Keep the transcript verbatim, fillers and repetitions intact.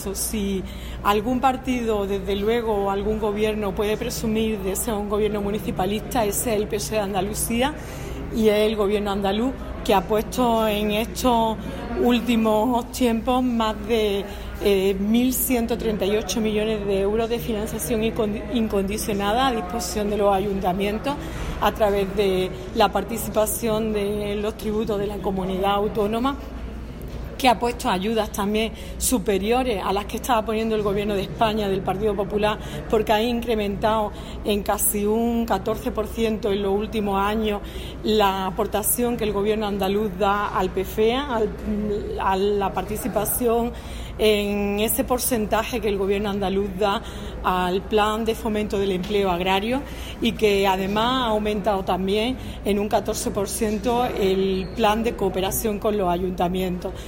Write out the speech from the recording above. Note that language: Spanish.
Si algún partido, desde luego, o algún gobierno puede presumir de ser un gobierno municipalista, ese es el P S O E de Andalucía y es el gobierno andaluz que ha puesto en estos últimos tiempos más de eh, mil ciento treinta y ocho millones de euros de financiación incondicionada a disposición de los ayuntamientos a través de la participación de los tributos de la comunidad autónoma, que ha puesto ayudas también superiores a las que estaba poniendo el Gobierno de España del Partido Popular, porque ha incrementado en casi un catorce por ciento en los últimos años la aportación que el Gobierno andaluz da al P F E A, al, a la participación en ese porcentaje que el Gobierno andaluz da al Plan de Fomento del Empleo Agrario, y que además ha aumentado también en un catorce por ciento el Plan de Cooperación con los ayuntamientos.